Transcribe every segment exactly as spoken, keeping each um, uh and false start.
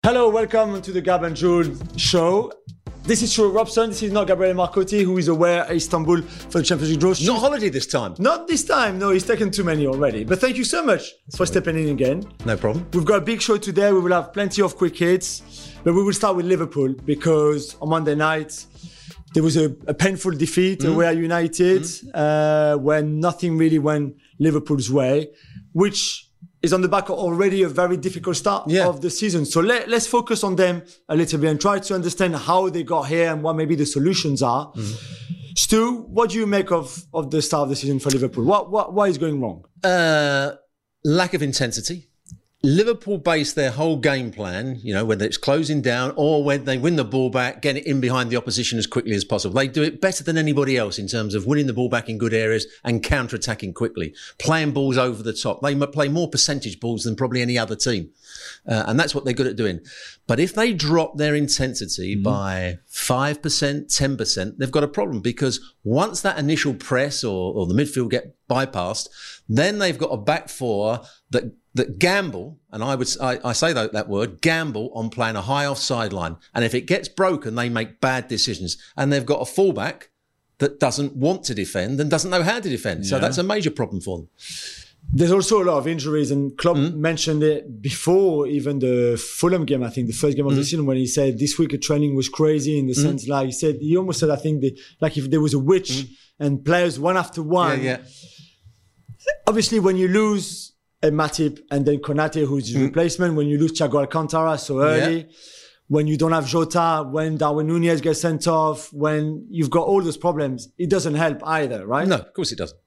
Hello, welcome to the Gab and Jules show. This is Stuart Robson. This is not Gabriele Marcotti, who is away at Istanbul for the Champions League draw. Not holiday this time. Not this time. No, he's taken too many already. But thank you so much for stepping in again. No problem. We've got a big show today. We will have plenty of quick hits. But we will start with Liverpool because on Monday night, there was a, a painful defeat mm. away at United mm. uh, when nothing really went Liverpool's way, which is on the back of already a very difficult start yeah. of the season. So let, let's focus on them a little bit and try to understand how they got here and what maybe the solutions are. Mm. Stu, what do you make of, of the start of the season for Liverpool? What, what, what is going wrong? Uh, lack of intensity. Liverpool base their whole game plan, you know, whether it's closing down or when they win the ball back, get it in behind the opposition as quickly as possible. They do it better than anybody else in terms of winning the ball back in good areas and counter-attacking quickly, playing balls over the top. They play more percentage balls than probably any other team. Uh, and that's what they're good at doing. But if they drop their intensity mm-hmm. by five percent, ten percent, they've got a problem because once that initial press or, or the midfield get bypassed, then they've got a back four that that gamble, and I would I, I say that, that word, gamble on playing a high offside line. And if it gets broken, they make bad decisions. And they've got a fullback that doesn't want to defend and doesn't know how to defend. Yeah. So that's a major problem for them. There's also a lot of injuries, and Klopp mm. mentioned it before even the Fulham game, I think, the first game of mm. the season, when he said this week of training was crazy in the mm. sense, like he said, he almost said, I think, the, like if there was a witch mm. and players one after one. Yeah, yeah. Obviously, when you lose a Matip and then Konate, who's his mm. replacement, when you lose Thiago Alcantara so early, yeah. when you don't have Jota, when Darwin Núñez gets sent off, when you've got all those problems, it doesn't help either, right? No, of course it doesn't.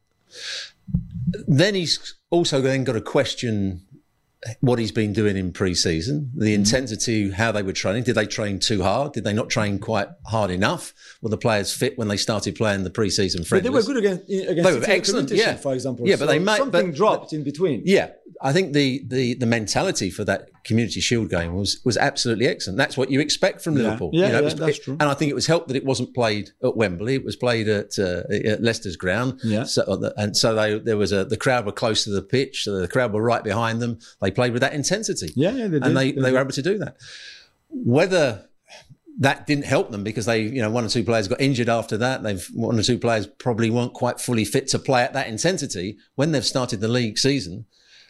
Then he's also then got to question what he's been doing in pre-season, the mm. intensity, how they were training. Did they train too hard? Did they not train quite hard enough? Were the players fit when they started playing the pre-season friendlies? But they were good against, against they were excellent, yeah. for example. Yeah, but so they might, something but, dropped but, in between. Yeah, I think the, the the mentality for that Community Shield game was was absolutely excellent. That's what you expect from yeah. Liverpool. Yeah, you know, yeah was, that's it, true. And I think it was helped that it wasn't played at Wembley. It was played at, uh, at Leicester's ground. Yeah. So, and so they, there was a the crowd were close to the pitch. So the crowd were right behind them. They played with that intensity. Yeah, yeah, they did. And they, they, they were able to do that. Whether that didn't help them because they, you know, one or two players got injured after that. They've one or two players probably weren't quite fully fit to play at that intensity when they've started the league season.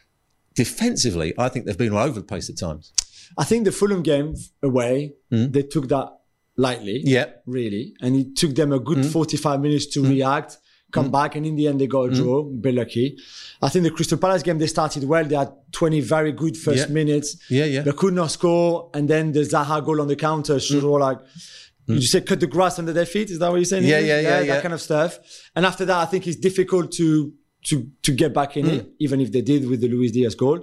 Defensively, I think they've been all over the place at times. I think the Fulham game away, mm. they took that lightly. Yeah. Really. And it took them a good mm. forty-five minutes to mm. react, come mm. back, and in the end they got a draw. Mm. Be lucky. I think the Crystal Palace game, they started well. They had twenty very good first yeah. minutes. Yeah, yeah. They could not score. And then the Zaha goal on the counter, sort mm. of like, mm. did you say cut the grass under their feet? Is that what you're saying? Yeah, yeah, yeah, yeah. That yeah. kind of stuff. And after that, I think it's difficult to to to get back in mm. it, even if they did with the Luis Diaz goal.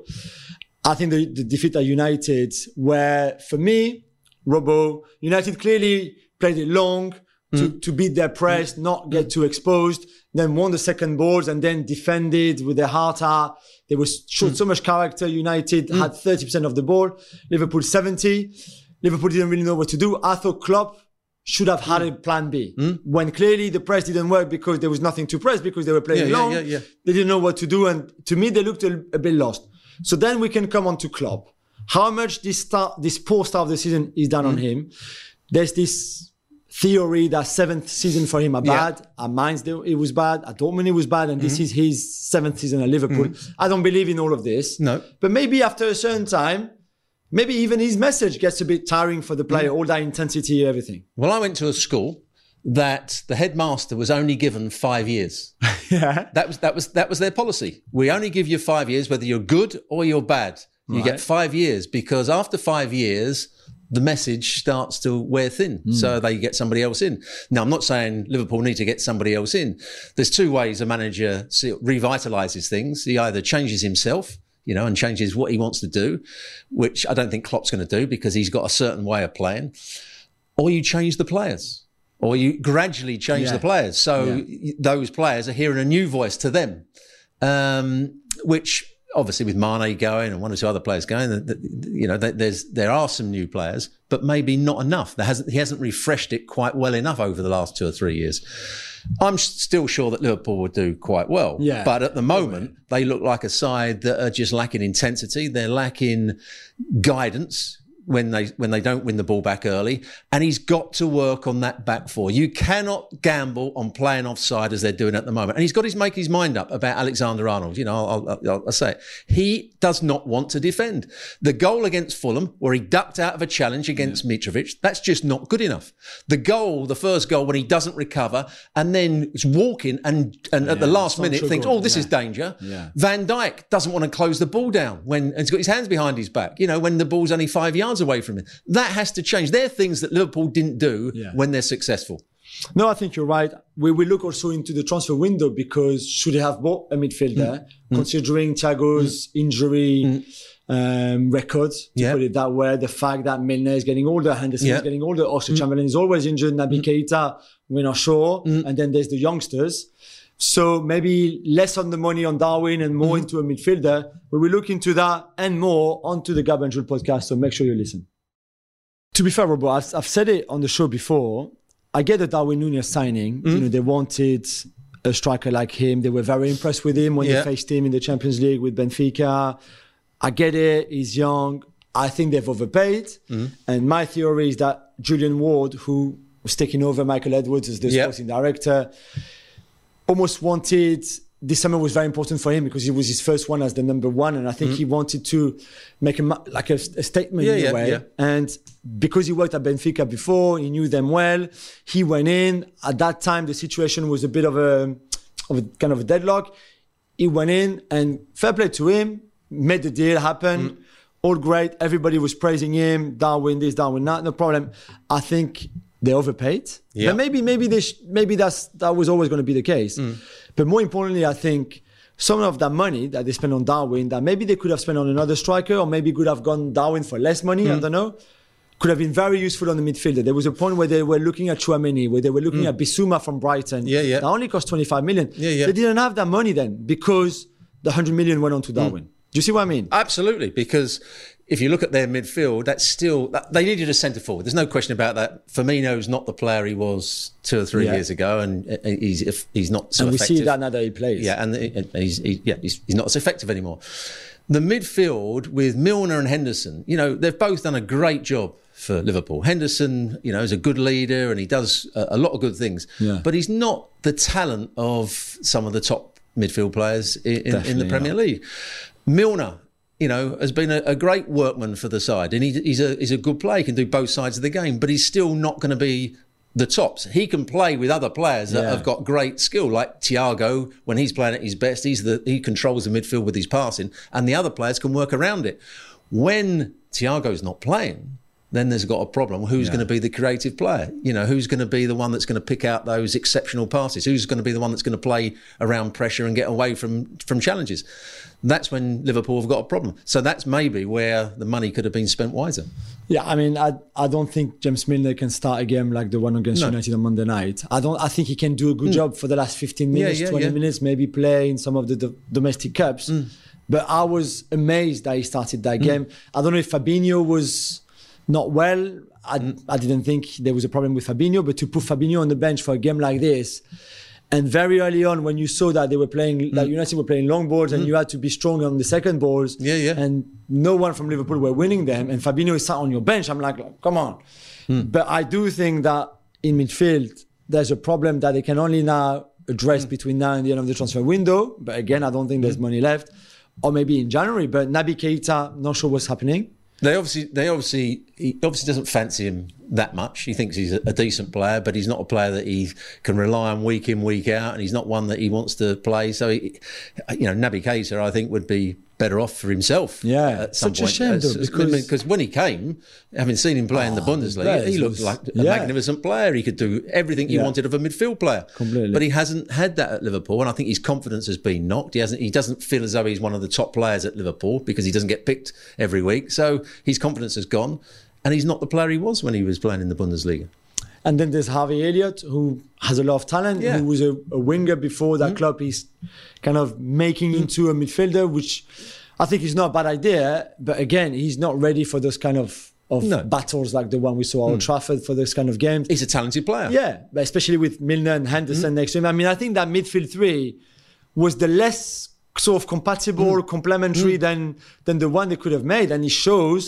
I think the, the defeat at United, where for me, Robbo, United clearly played it long to, mm. to beat their press, mm. not get mm. too exposed, then won the second balls and then defended with their heart out. They were showed mm. so much character. United mm. had thirty percent of the ball, Liverpool seventy. Liverpool didn't really know what to do. I thought Klopp should have had mm. a plan B. Mm. When clearly the press didn't work because there was nothing to press because they were playing yeah, long. Yeah, yeah, yeah. They didn't know what to do. And to me, they looked a, a bit lost. So then we can come on to Klopp. How much this start, this poor start of the season is done mm. on him. There's this theory that seventh season for him are bad. Yeah. At Mainz, it was bad. At Dortmund, it was bad. And mm. this is his seventh season at Liverpool. Mm. I don't believe in all of this. No. But maybe after a certain time, maybe even his message gets a bit tiring for the player, mm. all that intensity, everything. Well, I went to a school that the headmaster was only given five years. yeah. That was that was that was their policy. We only give you five years, whether you're good or you're bad. You right. get five years because after five years, the message starts to wear thin. Mm. So they get somebody else in. Now, I'm not saying Liverpool need to get somebody else in. There's two ways a manager revitalises things. He either changes himself, you know, and changes what he wants to do, which I don't think Klopp's going to do because he's got a certain way of playing, or you change the players, or you gradually change yeah. the players. So yeah. those players are hearing a new voice to them, um, which obviously with Mane going and one or two other players going, you know, there's there are some new players, but maybe not enough. There hasn't he hasn't refreshed it quite well enough over the last two or three years. I'm still sure that Liverpool will do quite well. Yeah. But at the moment, they look like a side that are just lacking intensity. They're lacking guidance. when they when they don't win the ball back early, and he's got to work on that back four. You cannot gamble on playing offside as they're doing at the moment. And he's got to make his mind up about Alexander-Arnold. You know, I'll, I'll, I'll say it. He does not want to defend. The goal against Fulham, where he ducked out of a challenge against yeah. Mitrovic, that's just not good enough. The goal, the first goal, when he doesn't recover and then is walking and, and yeah, at the last minute thinks, oh, this yeah. is danger. Yeah. Van Dijk doesn't want to close the ball down when and he's got his hands behind his back, you know, when the ball's only five yards away from him. That has to change. They're things that Liverpool didn't do yeah. when they're successful. No, I think you're right. We will look also into the transfer window because should they have bought a midfielder, mm. considering Thiago's mm. injury mm. Um, record, to yeah. put it that way, the fact that Milner is getting older, Henderson yeah. is getting older, Oxlade-Chamberlain mm. is always injured, Naby mm. Keita, we're not sure, mm. and then there's the youngsters. So maybe less on the money on Darwin and more mm. into a midfielder. We will look into that and more onto the Gab and Jules podcast, so make sure you listen. To be fair, Robo, I've, I've said it on the show before. I get the Darwin Núñez signing. Mm. You know, they wanted a striker like him. They were very impressed with him when yeah. they faced him in the Champions League with Benfica. I get it. He's young. I think they've overpaid. Mm. And my theory is that Julian Ward, who was taking over Michael Edwards as the yeah. sporting director, almost wanted, this summer was very important for him because it was his first one as the number one. And I think mm. he wanted to make a, like a, a statement yeah, in yeah, a way. Yeah. And because he worked at Benfica before, he knew them well. He went in. At that time, the situation was a bit of a, of a kind of a deadlock. He went in and fair play to him, made the deal happen. Mm. All great. Everybody was praising him. Darwin this, Darwin that. No problem. I think they overpaid. Yeah. But maybe, maybe they, sh- maybe that's that was always going to be the case. Mm. But more importantly, I think some of that money that they spent on Darwin, that maybe they could have spent on another striker, or maybe could have gone Darwin for less money. Mm. I don't know. Could have been very useful on the midfielder. There was a point where they were looking at Tchouaméni, where they were looking mm. at Bissouma from Brighton. Yeah, yeah. That only cost twenty-five million. Yeah, yeah. They didn't have that money then because the one hundred million went on to Darwin. Mm. Do you see what I mean? Absolutely, because if you look at their midfield, that's still, that, they needed a centre forward. There's no question about that. Firmino's not the player he was two or three yeah. years ago, and he's he's not so and effective. And we see that now that he plays. Yeah, and he's he, yeah he's, he's not as effective anymore. The midfield with Milner and Henderson, you know, they've both done a great job for Liverpool. Henderson, you know, is a good leader and he does a, a lot of good things, yeah. but he's not the talent of some of the top midfield players in, in, in the Premier not. League. Milner, you know, has been a, a great workman for the side, and he, he's a he's a good player. He can do both sides of the game, but he's still not going to be the tops. He can play with other players that yeah. have got great skill, like Thiago. When he's playing at his best, he's the he controls the midfield with his passing, and the other players can work around it. When Thiago's not playing, then there's got a problem. Who's yeah. going to be the creative player? You know, who's going to be the one that's going to pick out those exceptional passes? Who's going to be the one that's going to play around pressure and get away from, from challenges? That's when Liverpool have got a problem. So that's maybe where the money could have been spent wiser. Yeah, I mean, I I don't think James Milner can start a game like the one against no. United on Monday night. I don't. I think he can do a good mm. job for the last fifteen minutes, yeah, yeah, twenty yeah. minutes, maybe play in some of the do- domestic cups. Mm. But I was amazed that he started that mm. game. I don't know if Fabinho was not well. I, mm. I didn't think there was a problem with Fabinho, but to put Fabinho on the bench for a game like this, and very early on when you saw that they were playing, mm. like United were playing long balls, mm. and you had to be strong on the second balls, yeah, yeah. and no one from Liverpool were winning them, and Fabinho is sat on your bench, I'm like, come on. Mm. But I do think that in midfield, there's a problem that they can only now address mm. between now and the end of the transfer window. But again, I don't think there's mm. money left. Or maybe in January, but Naby Keita, not sure what's happening. They obviously, they obviously, he obviously doesn't fancy him that much. He thinks he's a, a decent player, but he's not a player that he can rely on week in, week out, and he's not one that he wants to play. So, he, you know, Naby Keita, I think, would be better off for himself. Yeah, at some such point. a shame, As, though, because because when he came, having seen him play oh, in the Bundesliga, he looked was, like a yeah. magnificent player. He could do everything you yeah. wanted of a midfield player. Completely. But he hasn't had that at Liverpool, and I think his confidence has been knocked. He hasn't. He doesn't feel as though he's one of the top players at Liverpool because he doesn't get picked every week. So his confidence has gone, and he's not the player he was when he was playing in the Bundesliga. And then there's Harvey Elliott, who has a lot of talent, yeah. who was a, a winger before that mm. club. He's kind of making mm. into a midfielder, which I think is not a bad idea. But again, he's not ready for those kind of, of no. battles like the one we saw at mm. Old Trafford, for those kind of games. He's a talented player. Yeah, but especially with Milner and Henderson mm. next to him. I mean, I think that midfield three was the less sort of compatible, mm. complementary mm. than than the one they could have made. And it shows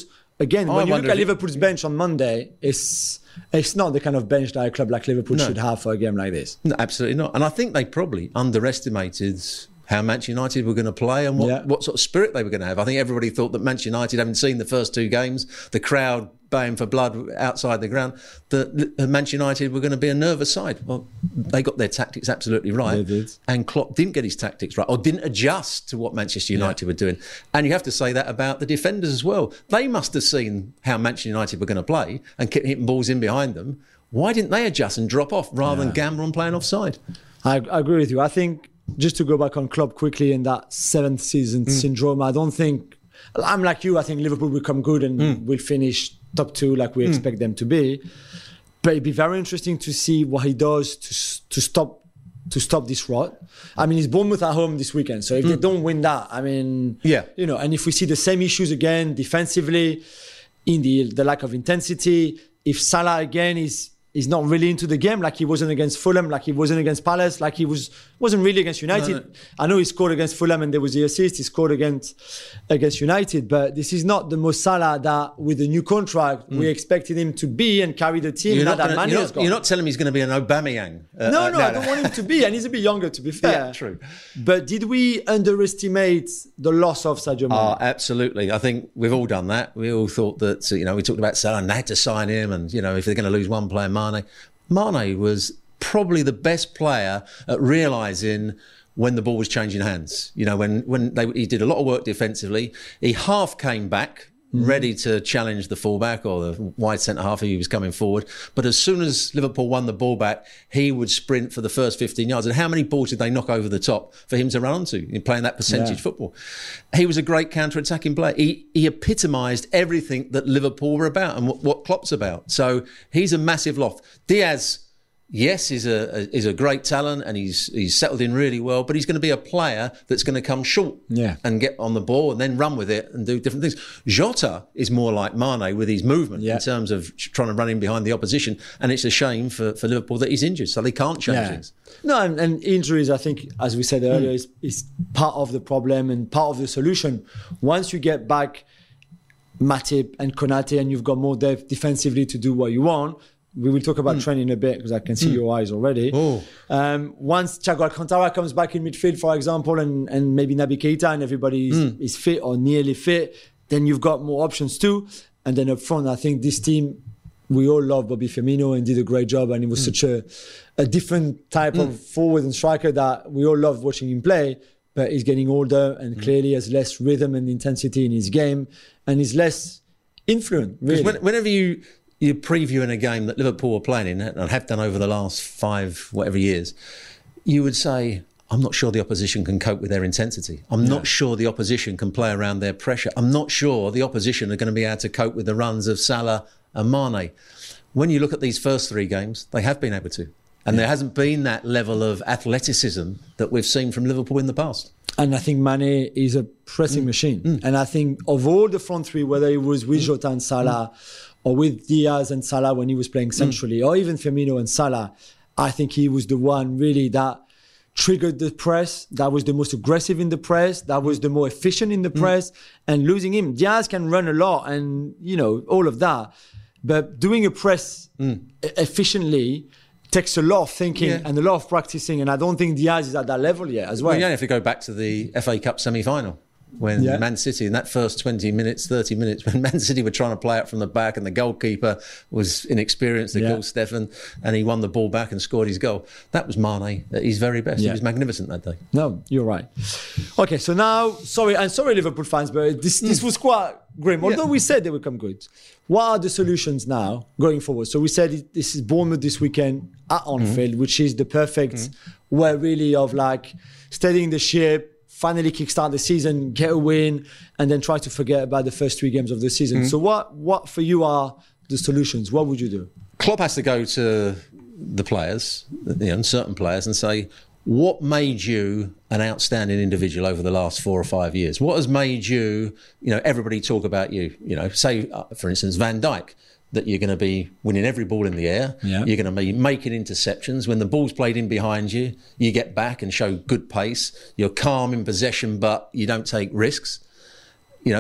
again, I when you look wonder at if it- Liverpool's bench on Monday, it's it's not the kind of bench that a club like Liverpool No. should have for a game like this. No, absolutely not. And I think they probably underestimated how Manchester United were going to play and what, Yeah. what sort of spirit they were going to have. I think everybody thought that Manchester United, having seen the first two games, the crowd baying for blood outside the ground, that Manchester United were going to be a nervous side. Well, they got their tactics absolutely right. They did. And Klopp didn't get his tactics right or didn't adjust to what Manchester United were doing. And you have to say that about the defenders as well. They must have seen how Manchester United were going to play and kept hitting balls in behind them. Why didn't they adjust and drop off rather Yeah. than gamble on playing offside? I, I agree with you. I think just to go back on Klopp quickly in that seventh season syndrome, I don't think I'm like you. I think Liverpool will come good and will finish top two like we expect them to be. But it'd be very interesting to see what he does to s- to stop to stop this rot. I mean, it's Bournemouth at home this weekend, so if they don't win that, I mean, Yeah. you know, and if we see the same issues again defensively, in the the lack of intensity, if Salah again is is not really into the game like he wasn't against Fulham, like he wasn't against Palace, like he was wasn't really against United. No, no. I know he scored against Fulham and there was the assist. He scored against against United, but this is not the Mo Salah that with the new contract we expected him to be and carry the team. You're now not, that gonna, Mane you're, has not, gone. you're not telling me he's going to be an Aubameyang. Uh, No, uh, no, I don't want him to be, and he's a bit younger, to be fair. Yeah, true. But did we underestimate the loss of Sadio Mane? Oh, absolutely. I think we've all done that. We all thought that, you know, we talked about Salah and they had to sign him. And, you know, if they're going to lose one player, Mane. Mane was probably the best player at realising when the ball was changing hands. You know, when, when they, he did a lot of work defensively. He half came back, ready to challenge the fullback or the wide centre half who was coming forward. But as soon as Liverpool won the ball back, he would sprint for the first fifteen yards. And how many balls did they knock over the top for him to run onto in playing that percentage Yeah. football? He was a great counter-attacking player. He, he epitomised everything that Liverpool were about and what, what Klopp's about. So he's a massive loss. Diaz, yes, is a is a great talent and he's he's settled in really well, but he's going to be a player that's going to come short Yeah. and get on the ball and then run with it and do different things. Jota is more like Mane with his movement Yeah. in terms of trying to run in behind the opposition, and it's a shame for, for Liverpool that he's injured, so they can't change things. No, and, and injuries, I think, as we said earlier, is, is part of the problem and part of the solution. Once you get back Matip and Konate and you've got more depth defensively to do what you want, we will talk about training a bit because I can see your eyes already. Oh. Um, once Thiago Alcantara comes back in midfield, for example, and, and maybe Naby Keita and everybody is, is fit or nearly fit, then you've got more options too. And then up front, I think this team, we all love Bobby Firmino and did a great job. And he was such a, a different type of forward and striker that we all love watching him play. But he's getting older and clearly has less rhythm and intensity in his game and is less influent, really. Because when, whenever you you're previewing a game that Liverpool are playing in and have done over the last five whatever years, you would say, I'm not sure the opposition can cope with their intensity. I'm not sure the opposition can play around their pressure. I'm not sure the opposition are going to be able to cope with the runs of Salah and Mane. When you look at these first three games, they have been able to. And there hasn't been that level of athleticism that we've seen from Liverpool in the past. And I think Mane is a pressing machine. And I think of all the front three, whether it was with Jota and Salah or with Diaz and Salah when he was playing centrally, or even Firmino and Salah, I think he was the one really that triggered the press, that was the most aggressive in the press, that was the more efficient in the press. And losing him, Diaz can run a lot and, you know, all of that. But doing a press e- efficiently takes a lot of thinking Yeah. and a lot of practicing. And I don't think Diaz is at that level yet as well. Well, you only have to go back to the F A Cup semi-final when Yeah. Man City, in that first twenty minutes, thirty minutes, when Man City were trying to play out from the back and the goalkeeper was inexperienced, they Yeah. called Stefan, and he won the ball back and scored his goal. That was Mane at his very best. Yeah. He was magnificent that day. No, you're right. Okay, so now, sorry, and sorry, Liverpool fans, but this this was quite grim. Although we said they would come good. What are the solutions now going forward? So we said it, this is Bournemouth this weekend at Anfield, which is the perfect way, really, of like steadying the ship, finally kickstart the season, get a win, and then try to forget about the first three games of the season. So what, what for you are the solutions? What would you do? Klopp has to go to the players, you know, certain players, and say, what made you an outstanding individual over the last four or five years? What has made you, you know, everybody talk about you? You know, say, uh, for instance, Van Dijk, that you're going to be winning every ball in the air. Yeah. You're going to be making interceptions. When the ball's played in behind you, you get back and show good pace. You're calm in possession, but you don't take risks. You know,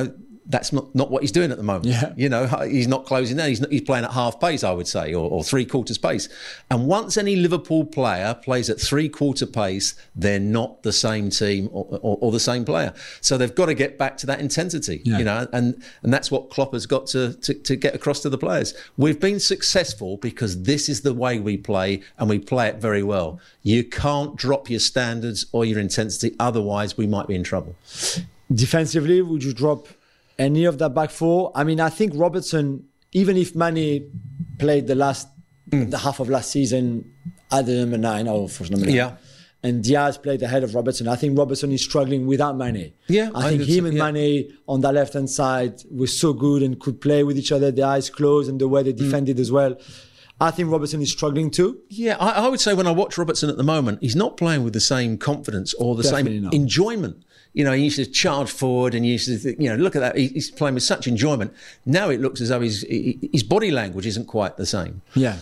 that's not, not what he's doing at the moment. Yeah. You know, he's not closing down. He's, not, he's playing at half pace, I would say, or, or three quarters pace. And once any Liverpool player plays at three quarter pace, they're not the same team or, or, or the same player. So they've got to get back to that intensity, yeah. you know, and, and that's what Klopp has got to, to, to get across to the players. We've been successful because this is the way we play, and we play it very well. You can't drop your standards or your intensity, otherwise we might be in trouble. Defensively, would you drop any of that back four? I mean, I think Robertson, even if Mane played the last mm. the half of last season at the number nine or for number nine, yeah. and Diaz played ahead of Robertson, I think Robertson is struggling without Mane. Yeah, I, I think him so, and yeah. Mane on that left hand side were so good and could play with each other, their eyes closed, and the way they defended mm. as well. I think Robertson is struggling too. Yeah, I, I would say when I watch Robertson at the moment, he's not playing with the same confidence or the Definitely same not. enjoyment. You know, he used to charge forward and he used to, think, you know, look at that. He's playing with such enjoyment. Now it looks as though his his body language isn't quite the same. Yeah.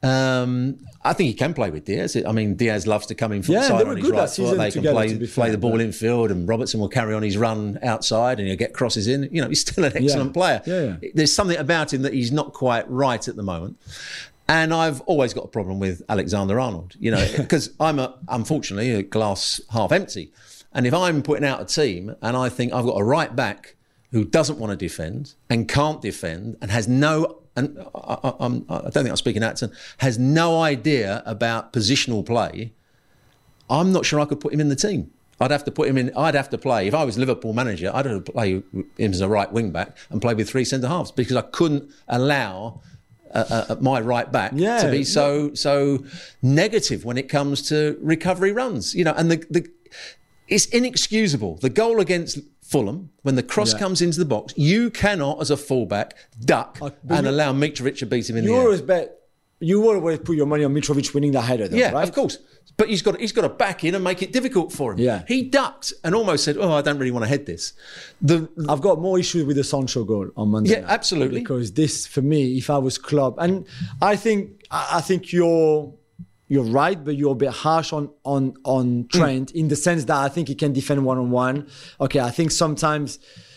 Um, I think he can play with Diaz. I mean, Diaz loves to come in from yeah, the side on his right foot. They can together, play, play fair, the ball yeah. in field, and Robertson will carry on his run outside and he'll get crosses in. You know, he's still an excellent yeah. player. Yeah, yeah. There's something about him that he's not quite right at the moment. And I've always got a problem with Alexander-Arnold, you know, because I'm, a, unfortunately, a glass half empty. And if I'm putting out a team and I think I've got a right back who doesn't want to defend and can't defend and has no, and I, I, I'm, I don't think I'm speaking out, has no idea about positional play, I'm not sure I could put him in the team. I'd have to put him in, I'd have to play, if I was Liverpool manager, I'd have to play him as a right wing back and play with three centre halves because I couldn't allow Uh, uh, my right back yeah, to be so yeah. so negative when it comes to recovery runs, you know, and the, the it's inexcusable. The goal against Fulham, when the cross yeah. comes into the box, you cannot, as a fullback, duck uh, and you, allow Mitrovic to beat him in the air. Always bet, you always put your money on Mitrovic winning the header, though, yeah, right? of course. But he's got he's got to back in and make it difficult for him. Yeah. He ducked and almost said, "Oh, I don't really want to head this." The, I've got more issues with the Sancho goal on Monday. Yeah, night, absolutely. Because this, for me, if I was Klopp, and I think I think you're you're right, but you're a bit harsh on on on Trent mm. in the sense that I think he can defend one on one. Okay, I think sometimes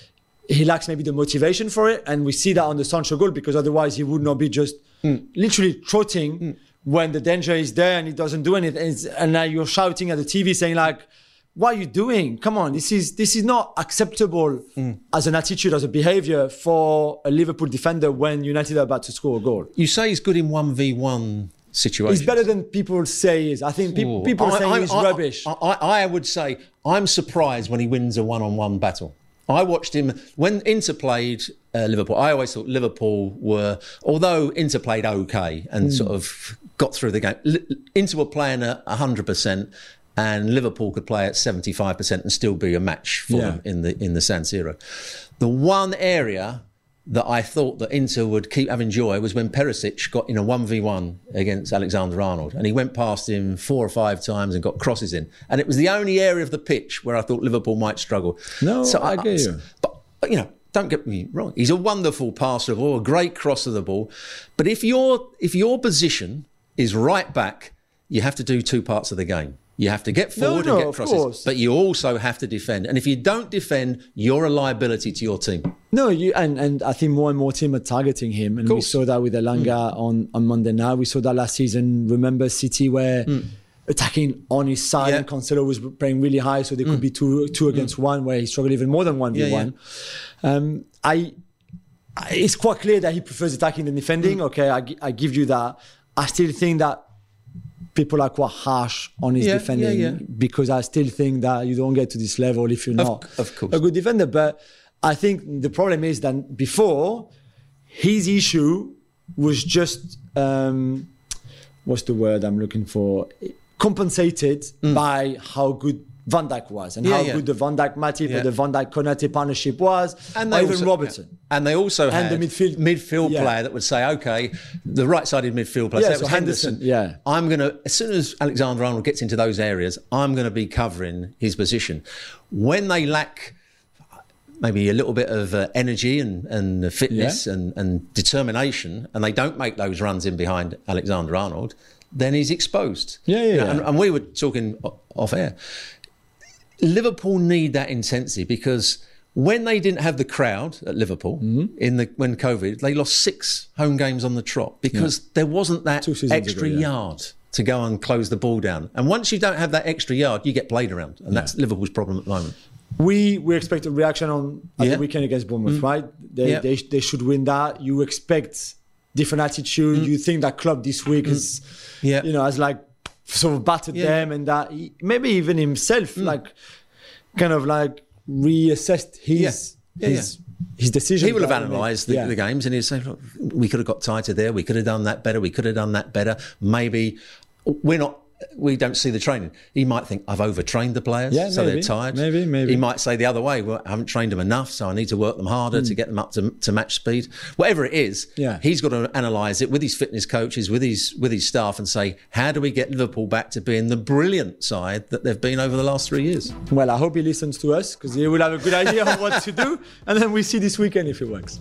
he lacks maybe the motivation for it, and we see that on the Sancho goal because otherwise he would not be just mm. literally trotting. Mm. When the danger is there and he doesn't do anything, and now you're shouting at the T V saying like, what are you doing? Come on, this is this is not acceptable mm. as an attitude, as a behaviour for a Liverpool defender when United are about to score a goal. You say he's good in one v one situations. He's better than people say he is. I think pe- people are saying I, he's I, rubbish. I, I, I would say I'm surprised when he wins a one-on-one battle. I watched him when Inter played uh, Liverpool. I always thought Liverpool were, although Inter played okay and mm. sort of got through the game, Inter were playing at one hundred percent and Liverpool could play at seventy-five percent and still be a match for yeah. them in the in the San Siro. The one area that I thought that Inter would keep having joy was when Perisic got in a one v one against Alexander-Arnold, and he went past him four or five times and got crosses in. And it was the only area of the pitch where I thought Liverpool might struggle. No, so I, I get you. But, but, you know, don't get me wrong. He's a wonderful passer of the ball, a great cross of the ball. But if your if your position is right back, you have to do two parts of the game. You have to get forward no, no, and get crosses, course. but you also have to defend. And if you don't defend, you're a liability to your team. No, you and, and I think more and more teams are targeting him. And we saw that with Elanga mm. on, on Monday night. We saw that last season. Remember City were mm. attacking on his side yeah. and Cancelo was playing really high, so they could mm. be two two against mm. one, where he struggled even more than one v one. Yeah, yeah. um, I, I, it's quite clear that he prefers attacking than defending. Mm. Okay, I, I give you that. I still think that people are quite harsh on his yeah, defending yeah, yeah. because I still think that you don't get to this level if you're not of, of course. a good defender. But I think the problem is that before, his issue was just, um, what's the word I'm looking for? Compensated mm. by how good Van Dijk was and yeah, how yeah. good the Van Dijk Matip yeah. or the Van Dijk Konate partnership was, and or even also, Yeah. Robertson. And they also had and the midfield, midfield yeah. player that would say, okay, the right-sided midfield player, yeah, so that so was Henderson. Henderson. Yeah. I'm going to, as soon as Alexander-Arnold gets into those areas, I'm going to be covering his position. When they lack maybe a little bit of uh, energy and, and fitness yeah. and, and determination, and they don't make those runs in behind Alexander-Arnold, then he's exposed. Yeah, yeah, you know, yeah. And, and we were talking off air. Liverpool need that intensity because When they didn't have the crowd at Liverpool mm-hmm. in the when COVID, they lost six home games on the trot because yeah. there wasn't that extra ago, yeah. yard to go and close the ball down. And once you don't have that extra yard, you get played around, and yeah. that's Liverpool's problem at the moment. We we expect a reaction on at yeah. the weekend against Bournemouth, mm. right? They, yeah. they they should win that. You expect different attitude. Mm. You think that club this week mm. is, yeah. you know, has like sort of battered yeah. them, and that he, maybe even himself, mm. like, kind of like. reassessed his yeah. Yeah, his, yeah. his decision. He will have analysed the, yeah. the games and he'll say, look, we could have got tighter there, we could have done that better, we could have done that better. Maybe we're not, we don't see the training. He might think, I've overtrained the players, yeah, so maybe, they're tired. Maybe, maybe. He might say the other way, well, I haven't trained them enough, so I need to work them harder mm. to get them up to, to match speed. Whatever it is, yeah. he's got to analyse it with his fitness coaches, with his with his staff, and say, how do we get Liverpool back to being the brilliant side that they've been over the last three years? Well, I hope he listens to us, because he will have a good idea of what to do, and then we see this weekend if it works.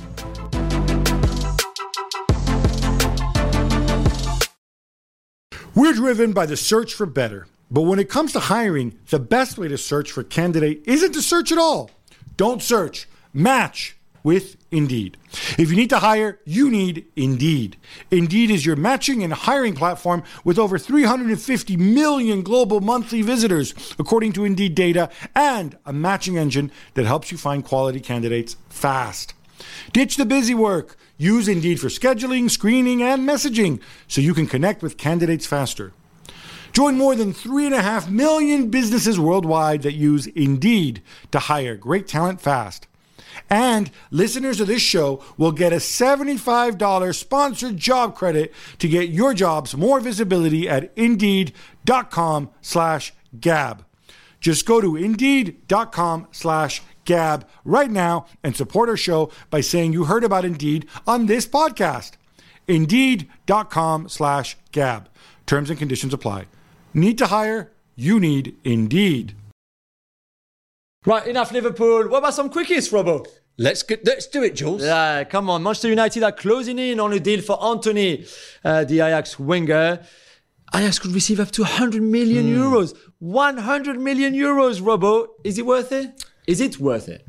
We're driven by the search for better. But when it comes to hiring, the best way to search for a candidate isn't to search at all. Don't search. Match with Indeed. If you need to hire, you need Indeed. Indeed is your matching and hiring platform with over three hundred fifty million global monthly visitors, according to Indeed data, and a matching engine that helps you find quality candidates fast. Ditch the busy work. Use Indeed for scheduling, screening, and messaging so you can connect with candidates faster. Join more than three and a half million businesses worldwide that use Indeed to hire great talent fast. And listeners of this show will get a seventy-five dollars sponsored job credit to get your jobs more visibility at Indeed.com slash Gab. Just go to Indeed.com slash Gab right now and support our show by saying you heard about Indeed on this podcast. Indeed.com slash Gab. Terms and conditions apply. Need to hire? You need Indeed. Right, enough Liverpool. What about some quickies, Robbo? Let's get, let's do it, Jules. Yeah, come on. Manchester United are closing in on a deal for Antony, uh, the Ajax winger. Ajax could receive up to one hundred million mm. euros. one hundred million euros, Robbo. Is it worth it? Is it worth it?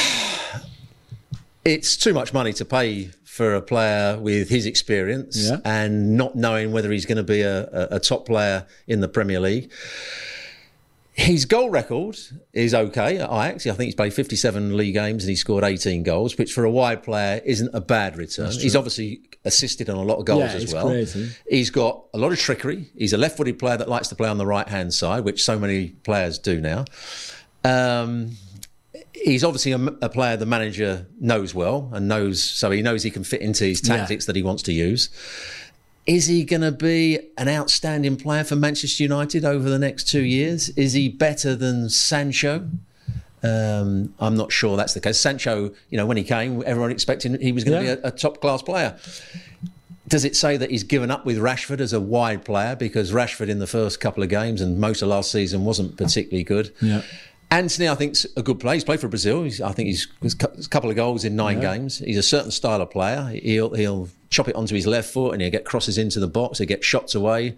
It's too much money to pay for a player with his experience yeah. and not knowing whether he's going to be a, a, a top player in the Premier League. His goal record is okay at Ajax. I think he's played fifty-seven league games and he scored eighteen goals, which for a wide player isn't a bad return. He's obviously assisted on a lot of goals yeah, as well. Crazy. He's got a lot of trickery. He's a left-footed player that likes to play on the right-hand side, which so many players do now. Um, he's obviously a, a player the manager knows well and knows, so he knows he can fit into his tactics yeah. that he wants to use. Is he going to be an outstanding player for Manchester United over the next two years? Is he better than Sancho? Um, I'm not sure that's the case. Sancho, you know, when he came, everyone expected he was going to yeah. be a, a top-class player. Does it say that he's given up with Rashford as a wide player? Because Rashford in the first couple of games and most of last season wasn't particularly good. Yeah. Antony, I think, is a good player. He's played for Brazil. He's, I think he's, he's a couple of goals in nine yeah. games. He's a certain style of player. He'll he'll chop it onto his left foot and he'll get crosses into the box. He'll get shots away.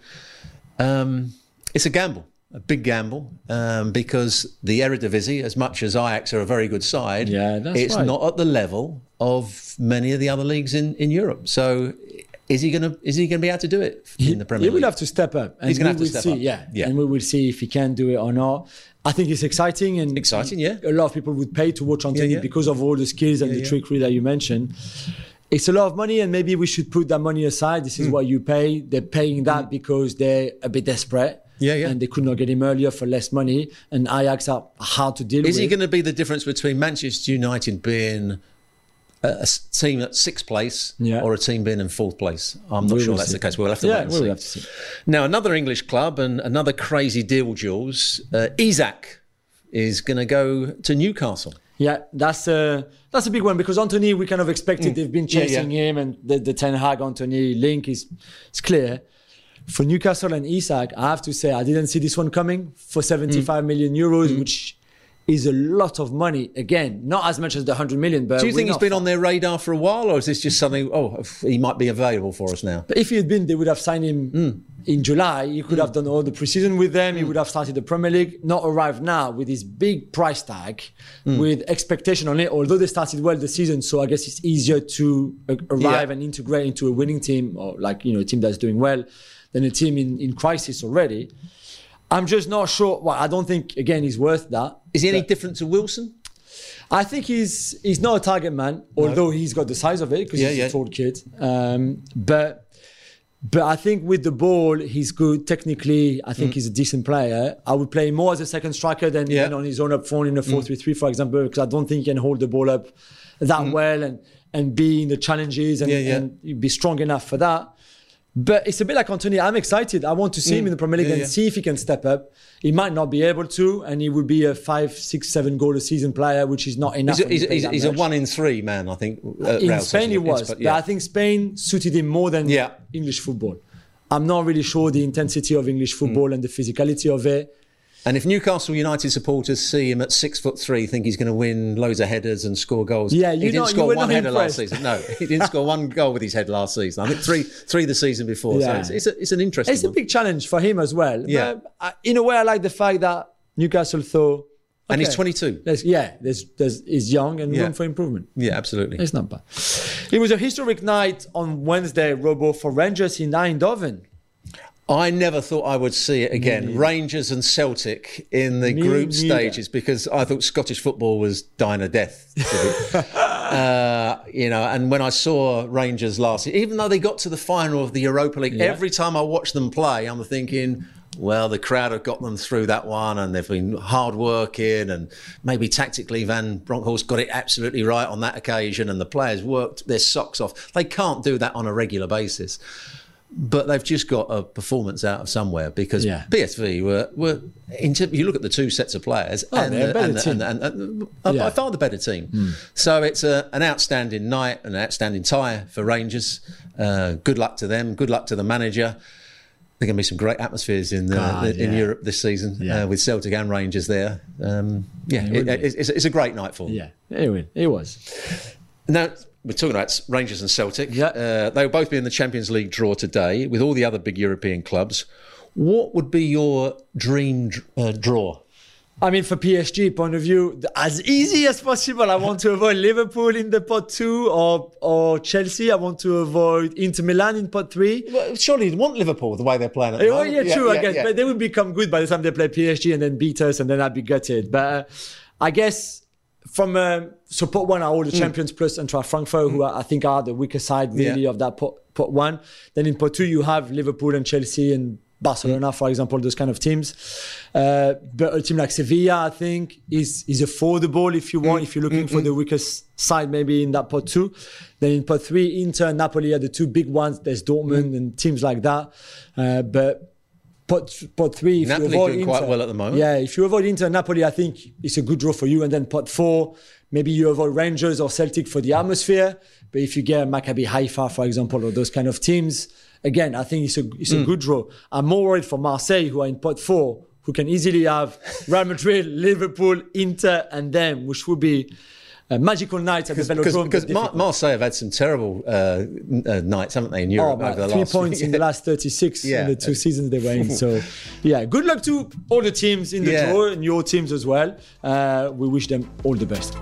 Um, it's a gamble, a big gamble, um, because the Eredivisie, as much as Ajax are a very good side, yeah, that's it's right. not at the level of many of the other leagues in, in Europe. So is he going to is he going to be able to do it in the Premier League? He will have to step up. And he's going to have to step see, up. Yeah. yeah, and we will see if he can do it or not. I think it's exciting and exciting. Yeah, a lot of people would pay to watch Antony yeah, yeah. because of all the skills and yeah, the yeah. trickery that you mentioned. It's a lot of money, and maybe we should put that money aside. This is mm. what you pay. They're paying that mm. because they're a bit desperate. Yeah, yeah. And they could not get him earlier for less money. And Ajax are hard to deal is with. Is he going to be the difference between Manchester United being a, a team at sixth place yeah. or a team being in fourth place? I'm not we sure that's see. the case. We'll have to yeah, wait and we'll see. Have to see. Now, another English club and another crazy deal, Jules. Uh, Isak is going to go to Newcastle. Yeah, that's a, that's a big one because Antony, we kind of expected mm. they've been chasing yeah, yeah. him and the, the Ten Hag Antony link is it's clear. For Newcastle and Isak, I have to say I didn't see this one coming for seventy-five mm. million euros, mm. which is a lot of money. Again, not as much as the one hundred million. But do you think he's been far. on their radar for a while, or is this just something, oh, he might be available for us now? But if he had been, they would have signed him mm. in July. He could mm. have done all the preseason with them. Mm. He would have started the Premier League. Not arrived now with this big price tag, mm. with expectation on it, although they started well the season. So I guess it's easier to uh, arrive yeah. and integrate into a winning team, or like, you know, a team that's doing well, than a team in, in crisis already. I'm just not sure. Well, I don't think, again, he's worth that. Is he any different to Wilson? I think he's he's not a target man, although no. he's got the size of it because yeah, he's yeah. a tall kid. Um, but but I think with the ball, he's good. Technically, I think mm. he's a decent player. I would play him more as a second striker than, yeah. than on his own up front in a four three three, mm. for example, because I don't think he can hold the ball up that mm. well and, and be in the challenges and, yeah, yeah. and be strong enough for that. But it's a bit like Anthony. I'm excited. I want to see mm. him in the Premier League yeah, and yeah. see if he can step up. He might not be able to, and he would be a five, six, seven goal a season player, which is not enough. He's, a, he's, he's a one in three man, I think. Uh, in Spain, he was. But, yeah. but I think Spain suited him more than yeah. English football. I'm not really sure the intensity of English football mm. and the physicality of it. And if Newcastle United supporters see him at six foot three, think he's going to win loads of headers and score goals. Yeah, you he didn't know, score you one header impressed. last season. No, he didn't score one goal with his head last season. I think three, three the season before. Yeah. So it's, it's, a, it's an interesting. It's one. a big challenge for him as well. Yeah. But uh, in a way, I like the fact that Newcastle thought. Okay, and he's twenty-two. There's, yeah, there's, there's, he's young and yeah. room for improvement. Yeah, absolutely. It's not bad. It was a historic night on Wednesday, Robo, for Rangers in Eindhoven. I never thought I would see it again. Me Rangers and Celtic in the Me group neither. stages, because I thought Scottish football was dying a death. uh, you know, and when I saw Rangers last year, even though they got to the final of the Europa League, yeah. every time I watch them play, I'm thinking, well, the crowd have got them through that one, and they've been hard working, and maybe tactically Van Bronckhorst got it absolutely right on that occasion, and the players worked their socks off. They can't do that on a regular basis. But they've just got a performance out of somewhere, because yeah. P S V were, were into, you look at the two sets of players, oh, and, the, and, and, and, and, and yeah. by far the better team. Mm. So it's a, an outstanding night, an outstanding tie for Rangers. Uh, good luck to them. Good luck to the manager. There are going to be some great atmospheres in the, God, the, in yeah. Europe this season yeah. uh, with Celtic and Rangers there. Um, yeah, it, it, it's, it's a great night for them. Yeah, it, it was. Now, we're talking about Rangers and Celtic. Yeah. Uh, they will both be in the Champions League draw today with all the other big European clubs. What would be your dream uh, draw? I mean, for P S G point of view, as easy as possible. I want to avoid Liverpool in the pot two, or or Chelsea. I want to avoid Inter Milan in pot three. Well, surely you'd want Liverpool the way they're playing at the oh, moment. yeah, yeah, true, yeah, I guess. Yeah. But they would become good by the time they play P S G and then beat us, and then I'd be gutted. But uh, I guess from um, so pot one are all the mm. champions plus Eintracht Frankfurt, mm. who are, I think are the weaker side really yeah. of that pot, pot one. Then in pot two you have Liverpool and Chelsea and Barcelona, mm. for example, those kind of teams. Uh, but a team like Sevilla, I think, is is affordable if you want, mm. if you're looking mm-hmm. for the weakest side maybe in that pot two. Then in pot three, Inter and Napoli are the two big ones. There's Dortmund mm. and teams like that. Uh, but pot, pot three, if Napoli you avoid doing Inter, quite well at the moment. Yeah, if you avoid Inter and Napoli, I think it's a good draw for you. And then pot four, maybe you avoid Rangers or Celtic for the atmosphere. But if you get Maccabi Haifa, for example, or those kind of teams, again, I think it's a it's a mm. good draw. I'm more worried for Marseille, who are in pot four, who can easily have Real Madrid, Liverpool, Inter, and them, which would be a magical night at the Velodrome. Because Mar- Marseille have had some terrible uh, uh, nights, haven't they, in Europe oh, over the three last three points in the last thirty-six yeah. in the two seasons they were in. So, yeah, good luck to all the teams in the yeah. draw and your teams as well. Uh, we wish them all the best.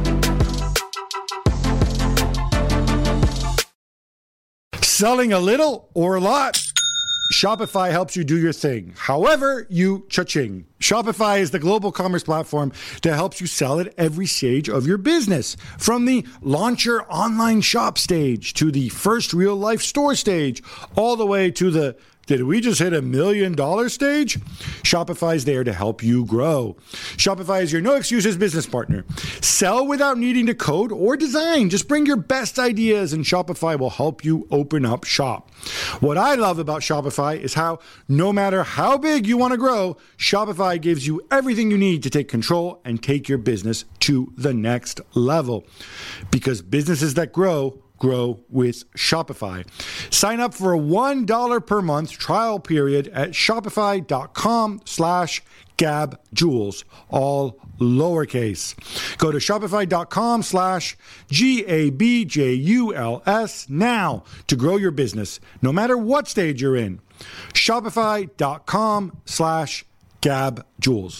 Selling a little or a lot? Shopify helps you do your thing, however you cha-ching. Shopify is the global commerce platform that helps you sell at every stage of your business. From the launch your online shop stage to the first real life store stage, all the way to the did we just hit a million dollar stage? Shopify is there to help you grow. Shopify is your no excuses business partner. Sell without needing to code or design. Just bring your best ideas and Shopify will help you open up shop. What I love about Shopify is how no matter how big you want to grow, Shopify gives you everything you need to take control and take your business to the next level. Because businesses that grow, grow with Shopify. Sign up for a one dollar per month trial period at shopify.com slash Gab Jules, all lowercase. Go to shopify.com slash G A B J U L S now to grow your business, no matter what stage you're in. Shopify.com slash Gab Jules.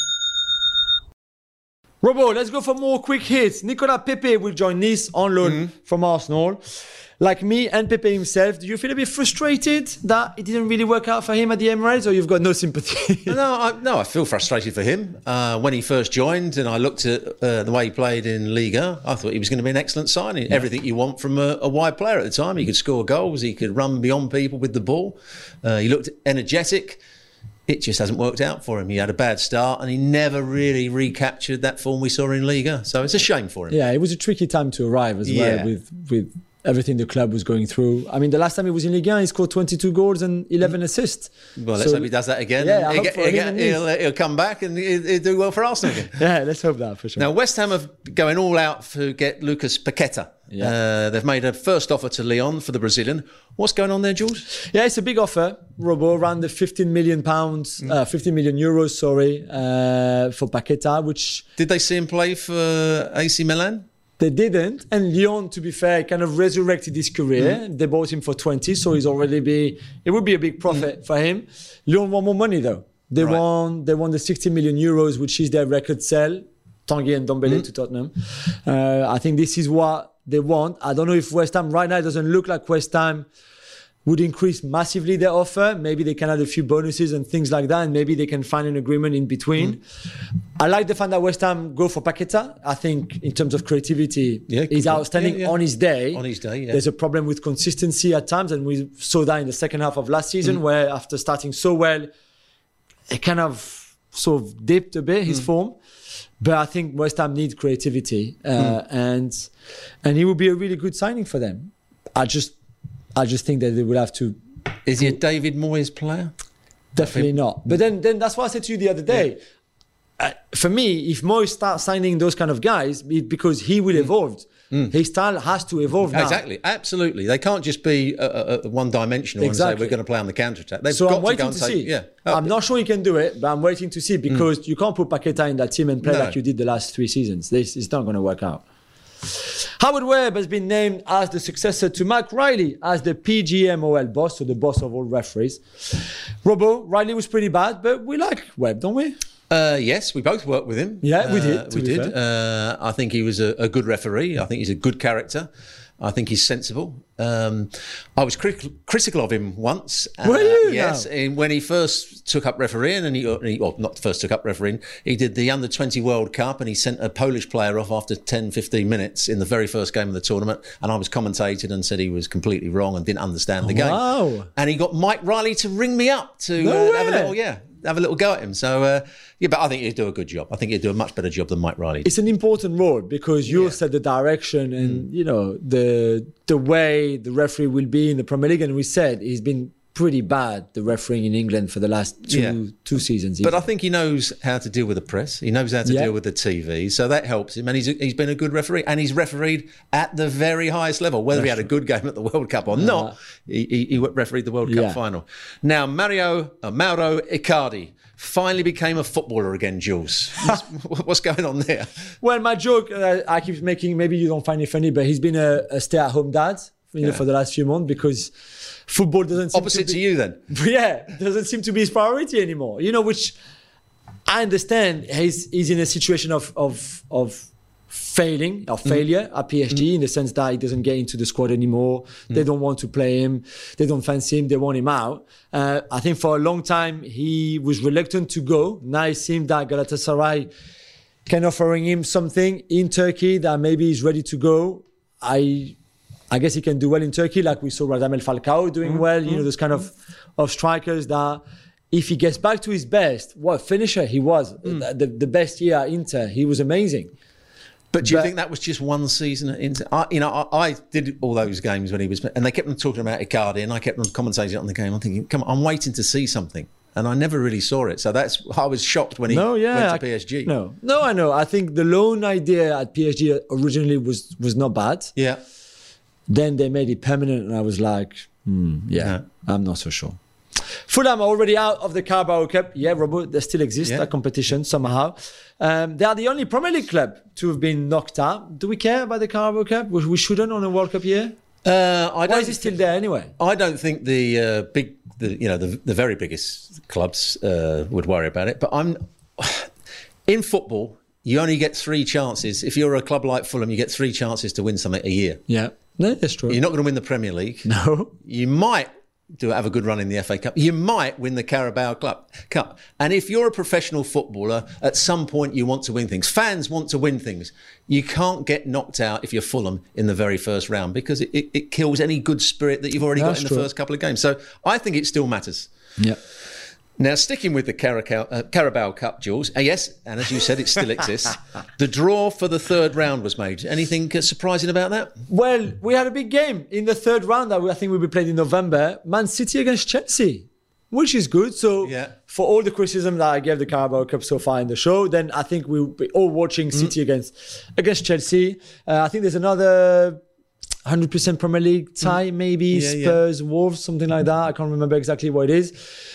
Robo, let's go for more quick hits. Nicolas Pepe will join Nice on loan mm-hmm. from Arsenal. Like me and Pepe himself, do you feel a bit frustrated that it didn't really work out for him at the Emirates, or you've got no sympathy? no, I, no, I feel frustrated for him. Uh, when he first joined and I looked at uh, the way he played in Liga, I thought he was going to be an excellent signing. Yeah. Everything you want from a, a wide player at the time. He could score goals, he could run beyond people with the ball. Uh, he looked energetic. It just hasn't worked out for him. He had a bad start and he never really recaptured that form we saw in Liga. So it's a shame for him. Yeah, it was a tricky time to arrive as well yeah. with with everything the club was going through. I mean, the last time he was in Ligue one, he scored twenty-two goals and eleven assists. Well, let's so, hope he does that again. Yeah, I he'll, hope for he'll, him he'll, he'll come back and he'll, he'll do well for Arsenal again. Yeah, let's hope that for sure. Now, West Ham are going all out to get Lucas Paqueta. Yeah. Uh, they've made a first offer to Lyon for the Brazilian. What's going on there, Jules? Yeah, it's a big offer, Robo, around the fifteen million pounds, mm. uh, fifteen million euros, sorry, uh, for Paqueta, which... Did they see him play for A C Milan? They didn't. And Lyon, to be fair, kind of resurrected his career. Mm. They bought him for twenty, so he's already be, it would be a big profit mm. for him. Lyon want more money, though. They right. won they won the sixty million euros, which is their record sell, Tanguy and Ndombele mm. to Tottenham. Uh, I think this is what they want. I don't know if West Ham, right now, it doesn't look like West Ham would increase massively their offer. Maybe they can add a few bonuses and things like that, and maybe they can find an agreement in between. Mm. I like the fact that West Ham go for Paqueta. I think in terms of creativity, yeah, he's outstanding yeah, yeah. on his day. On his day, yeah. There's a problem with consistency at times, and we saw that in the second half of last season, mm. where after starting so well, it kind of sort of dipped a bit, his mm. form. But I think West Ham needs creativity, uh, mm. and and he would be a really good signing for them. I just I just think that they would have to. Is he a David Moyes player? Definitely not. But then then that's what I said to you the other day. Yeah. Uh, for me, if Moyes starts signing those kind of guys, it, because he will mm. evolve. Mm. His style has to evolve now. Exactly, absolutely. They can't just be uh, uh, one-dimensional exactly. and say we're going to play on the counter-attack. They've so got I'm waiting to, to, to see. Take, yeah. oh, I'm not sure he can do it, but I'm waiting to see because mm. you can't put Paqueta in that team and play no. like you did the last three seasons. This is not going to work out. Howard Webb has been named as the successor to Mike Riley as the P G M O L boss, so the boss of all referees. Robo, Riley was pretty bad, but we like Webb, don't we? Uh, yes, we both worked with him. Yeah, we did. Uh, we did. Uh, I think he was a, a good referee. I think he's a good character. I think he's sensible. Um, I was crit- critical of him once. Uh, Were you? Yes, in, when he first took up refereeing, and he, he well, not first took up refereeing, he did the under twenty World Cup, and he sent a Polish player off after ten, fifteen minutes in the very first game of the tournament. And I was commentated and said he was completely wrong and didn't understand the game. Wow! And he got Mike Riley to ring me up to no uh, have a little, yeah. have a little go at him. So, uh, yeah, but I think he'd do a good job. I think he'd do a much better job than Mike Riley did. It's an important role because you'll yeah. set the direction and, mm. you know, the the way the referee will be in the Premier League. And we said he's been pretty bad, the refereeing in England for the last two yeah. two seasons. But I think he knows how to deal with the press. He knows how to yeah. deal with the T V. So that helps him. And he's he's been a good referee. And he's refereed at the very highest level. Whether That's he had a good game at the World Cup or uh, not, he, he, he refereed the World Cup yeah. final. Now, Mario uh, Mauro Icardi finally became a footballer again, Jules. What's, what's going on there? Well, my joke uh, I keep making, maybe you don't find it funny, but he's been a, a stay-at-home dad you know, yeah. for the last few months because football doesn't seem opposite to, be, to you then. Yeah, doesn't seem to be his priority anymore. You know, which I understand. He's he's in a situation of of of failing or failure mm. at P S G mm. in the sense that he doesn't get into the squad anymore. Mm. They don't want to play him. They don't fancy him. They want him out. Uh, I think for a long time he was reluctant to go. Now it seems that Galatasaray can offering him something in Turkey that maybe he's ready to go. I. I guess he can do well in Turkey, like we saw Radamel Falcao doing mm-hmm. well. You know, those kind of, of strikers that if he gets back to his best, what finisher he was. Mm. The, the best year at Inter, he was amazing. But do you but, think that was just one season at Inter? I, you know, I, I did all those games when he was, and they kept on talking about Icardi, and I kept on commentating on the game. I'm thinking, come on, I'm waiting to see something. And I never really saw it. So that's, I was shocked when he no, yeah, went to I, P S G. No, no, I know. I think the loan idea at P S G originally was was not bad. Yeah. Then they made it permanent, and I was like, hmm, yeah, yeah, I'm not so sure. Fulham are already out of the Carabao Cup. Yeah, Robert, they still exist, Yeah. that competition somehow. Um, they are the only Premier League club to have been knocked out. Do we care about the Carabao Cup? We, we shouldn't on a World Cup year. Uh, I Why don't is it still there anyway? I don't think the uh, big, the, you know, the, the very biggest clubs uh, would worry about it. But I'm in football. You only get three chances. If you're a club like Fulham, you get three chances to win something a year. Yeah, no, that's true. You're not going to win the Premier League. No. You might do have a good run in the F A Cup. You might win the Carabao Club Cup. And if you're a professional footballer, at some point you want to win things. Fans want to win things. You can't get knocked out if you're Fulham in the very first round because it, it, it kills any good spirit that you've already That's got in true. the first couple of games. So I think it still matters. Yeah. Now, sticking with the Carabao, uh, Carabao Cup, Jules, uh, yes, and as you said, it still exists. The draw for the third round was made. Anything uh, surprising about that? Well, we had a big game in the third round that we, I think will be played in November. Man City against Chelsea, which is good. So Yeah. for all the criticism that I gave the Carabao Cup so far in the show, then I think we'll be all watching City against against Chelsea. Uh, I think there's another one hundred percent Premier League tie, maybe Yeah, yeah. Spurs, Wolves, something like that. I can't remember exactly what it is.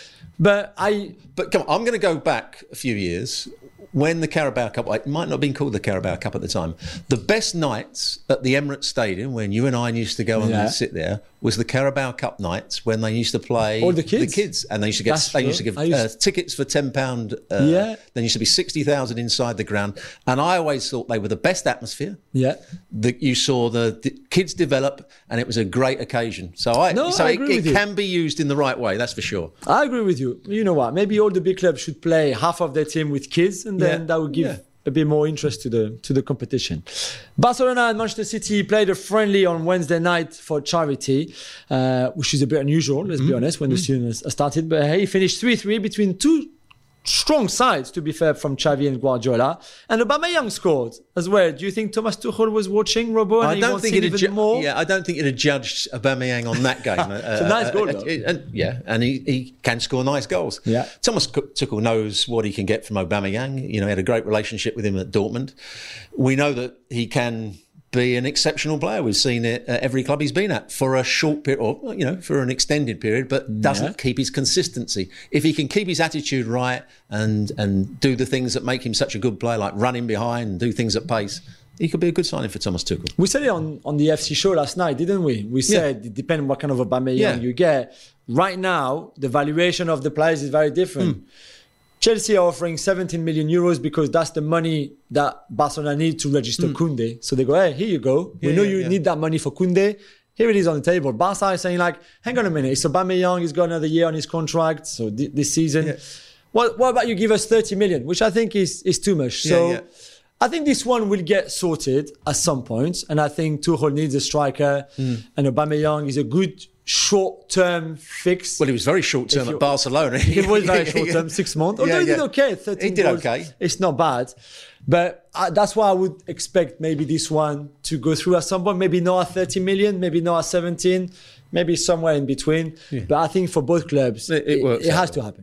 But I, But come on, I'm going to go back a few years when the Carabao Cup, it might not have been called the Carabao Cup at the time. The best nights at the Emirates Stadium, when you and I used to go and Yeah. sit there, was the Carabao Cup nights when they used to play All the kids. the kids, and they used to get That's they true. used to give I used- uh, tickets for ten pound. Uh, Yeah. Then used to be sixty thousand inside the ground, and I always thought they were the best atmosphere. yeah. That you saw the, the kids develop, and it was a great occasion. So I, No, so I it, agree it with you. can be used in the right way. That's for sure. I agree with you. You know what? Maybe all the big clubs should play half of their team with kids, and then Yeah. that would give Yeah. a bit more interest to the to the competition. Barcelona and Manchester City played a friendly on Wednesday night for charity, uh, which is a bit unusual, let's be honest, when the season has started. But hey, he finished three three between two strong sides, to be fair, from Xavi and Guardiola. And Aubameyang scored as well. Do you think Thomas Tuchel was watching, Robo, and I he don't wants think him it'd even ju- more? Yeah, I don't think it'd have judged Aubameyang on that game. uh, It's a nice goal, uh, though. uh, and, yeah, and he, he can score nice goals. Yeah. Thomas Tuchel knows what he can get from Aubameyang. You know, he had a great relationship with him at Dortmund. We know that he can be an exceptional player. We've seen it at every club he's been at for a short period, or you know, for an extended period, but doesn't Yeah. keep his consistency. If he can keep his attitude right and and do the things that make him such a good player, like running behind and do things at pace, he could be a good signing for Thomas Tuchel. We said it on, on the F C show last night, didn't we? We said it depends what kind of Aubameyang Yeah. you get. Right now, the valuation of the players is very different. Chelsea are offering seventeen million euros because that's the money that Barcelona need to register Koundé. So they go, hey, here you go. We Yeah, know yeah, you yeah. need that money for Koundé. Here it is on the table. Barca is saying like, hang on a minute. It's Aubameyang. He's got another year on his contract. So th- this season, Yeah. what, what about you give us thirty million, which I think is, is too much. Yeah, so yeah. I think this one will get sorted at some point. And I think Tuchel needs a striker. Mm. And Aubameyang is a good short-term fix. Well, he was very short term If you- at Barcelona. It was very short term, six months. Although Yeah, he did yeah. okay, thirteen He did goals. okay. It's not bad. But uh, that's why I would expect maybe this one to go through at some point. Maybe not at thirty million, maybe not at seventeen, maybe somewhere in between. But I think for both clubs, It- it works it out has well. to happen.